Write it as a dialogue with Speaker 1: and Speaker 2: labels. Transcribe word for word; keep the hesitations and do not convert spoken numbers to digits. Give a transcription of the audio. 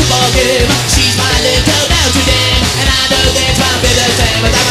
Speaker 1: forgive. She's my little Notre Dame, and I know things won't be the same without